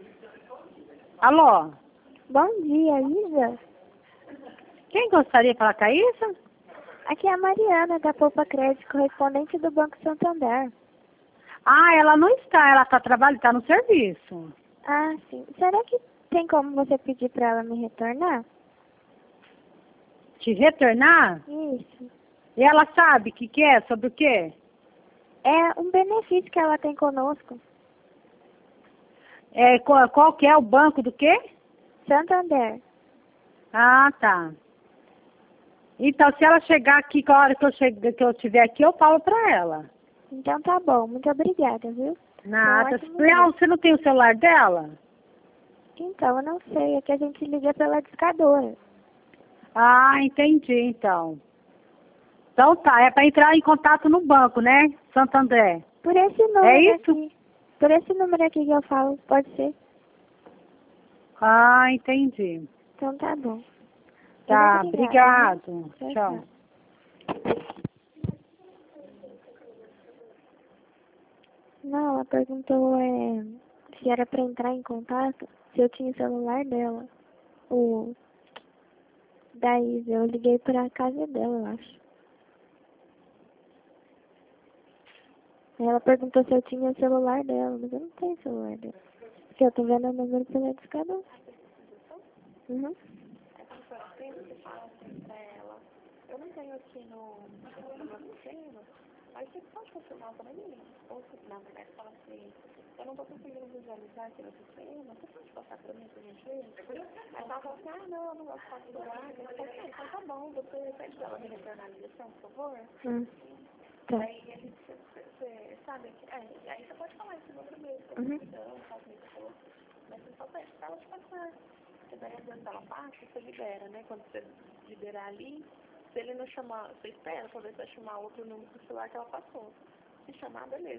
Alô? Bom dia, Isa. Quem gostaria de falar com a Isa? Aqui é a Mariana, da Poupa Crédito, correspondente do Banco Santander. Ah, ela não está, ela está trabalhando, está no serviço. Ah, sim. Será que tem como você pedir para ela me retornar? Te retornar? Isso. E ela sabe o que é, sobre o quê? É um benefício que ela tem conosco. É, qual que é o banco do quê? Santander. Ah, tá. Então, se ela chegar aqui, com a hora que eu estiver aqui, eu falo para ela. Então tá bom. Muito obrigada, viu? Nada. Tenha um ótimo dia. Não, você não tem o celular dela? Então, eu não sei. É que a gente liga pela discadora. Ah, entendi, então. Então tá, é para entrar em contato no banco, né, Santander? Por esse número É isso? aqui. Por esse número aqui que eu falo, pode ser? Ah, entendi. Então tá bom. Tá, Muito obrigada, obrigado. viu? Tchau. Não, ela perguntou se era pra entrar em contato, se eu tinha o celular dela. O da Isa, eu liguei pra casa dela, eu acho. Aí ela perguntou se eu tinha o celular dela, mas eu não tenho o celular dela. Porque eu tô vendo o número pela discadora. Uhum. Eu não tenho aqui no sistema, mas você pode confirmar pra mim? Ou se, na verdade, fala assim, eu não tô conseguindo visualizar aqui no sistema, você pode passar pra mim, pra gente ver? Aí ela fala assim, ah, não, eu não gosto de falar celular. Eu falei, ah, então tá bom, você pede pra ela me retornar a ligação, por favor? Tá. Aí ele, você sabe, aí você pode falar esse número mesmo, pra ligação, faz isso, mas você só pede pra ela te passar. Porque daí às vezes ela passa, você libera, né? Quando você liberar ali, se ele não chamar, você espera pra ver se vai chamar outro número do celular que ela passou. Se chamar, beleza.